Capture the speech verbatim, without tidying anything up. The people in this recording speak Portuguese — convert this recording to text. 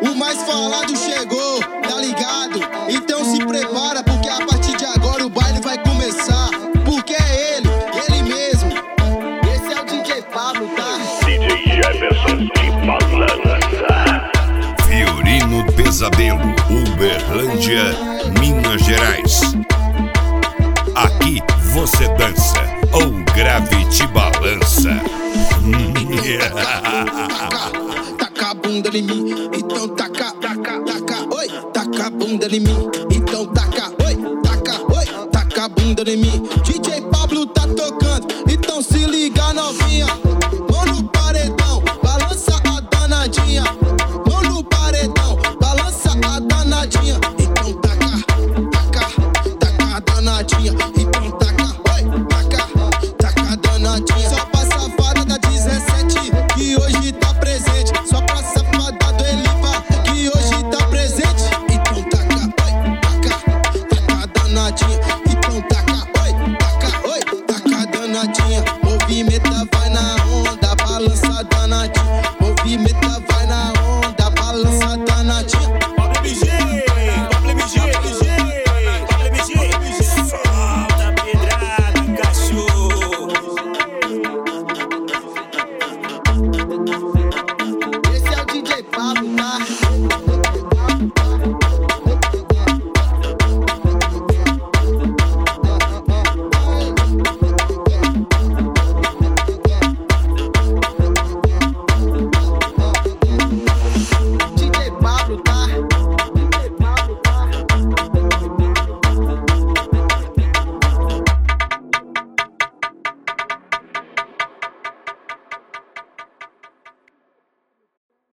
O mais falado chegou, tá ligado? Então se prepara, porque a partir de agora o baile vai começar. Porque é ele, ele mesmo. Esse é o D J Pablo, tá? D J Jefferson de Balança. Fiorino Pesadelo, Uberlândia, Minas Gerais. Aqui você dança ou grave te balança. Taca a bunda em mim, então taca, taca, taca, oi. Taca a bunda em mim, então taca, oi, taca, oi. Taca a bunda em mim,